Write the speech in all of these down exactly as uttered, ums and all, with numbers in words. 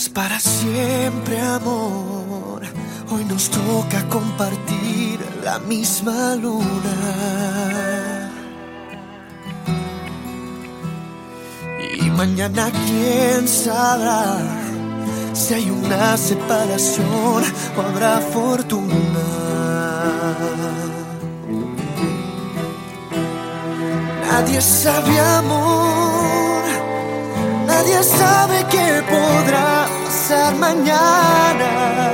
para siempre, amor. Hoy nos toca compartir la misma luna. Y mañana quién sabrá si hay una separación o habrá fortuna. Nadie sabe, amor, nadie sabe qué podrá pasar mañana.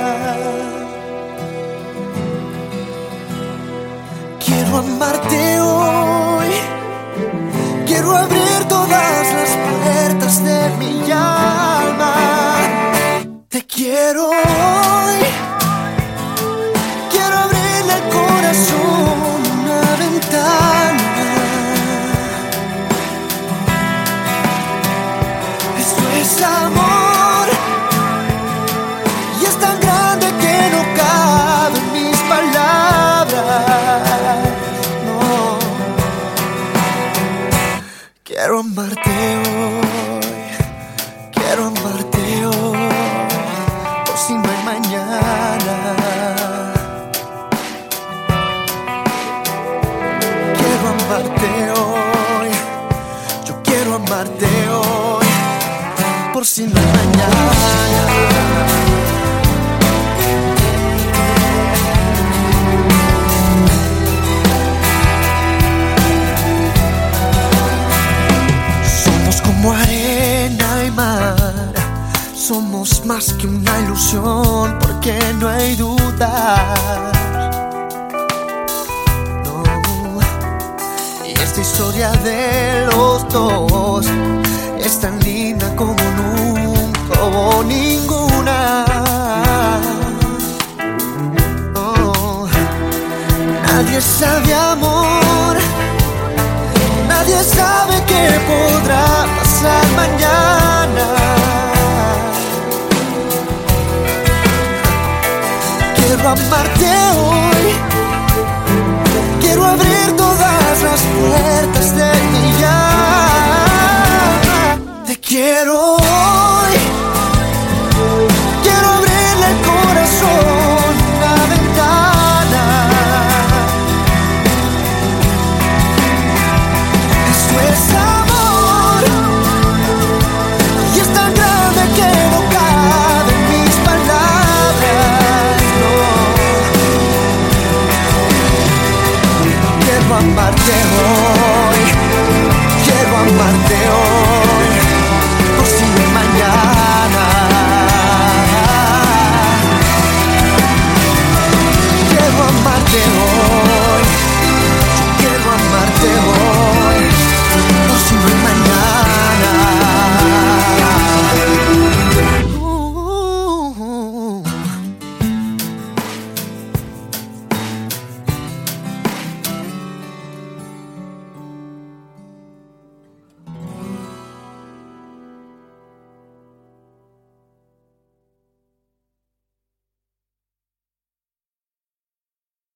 Quiero amarte hoy, quiero abrir todas las puertas de mi alma. Te quiero hoy, quiero abrirle al corazón una ventana. Esto es amor y es tan grande que no cabe en mis palabras. No, quiero amarte hoy, quiero amarte hoy, por si no hay mañana. Quiero amarte hoy, yo quiero amarte hoy, por si no hay mañana. Somos como arena y mar, somos más que una ilusión, porque no hay duda. No, y esta historia de los dos es tan linda como nunca hubo ninguna. Oh, nadie sabe, amor, nadie sabe qué podrá pasar mañana. Quiero amarte hoy, quiero abrir todas las puertas de mi alma. Te quiero hoy, quiero abrirle el corazón una ventana. Esto es amor y es tan grande que no cabe en mis palabras. No, quiero amarte hoy.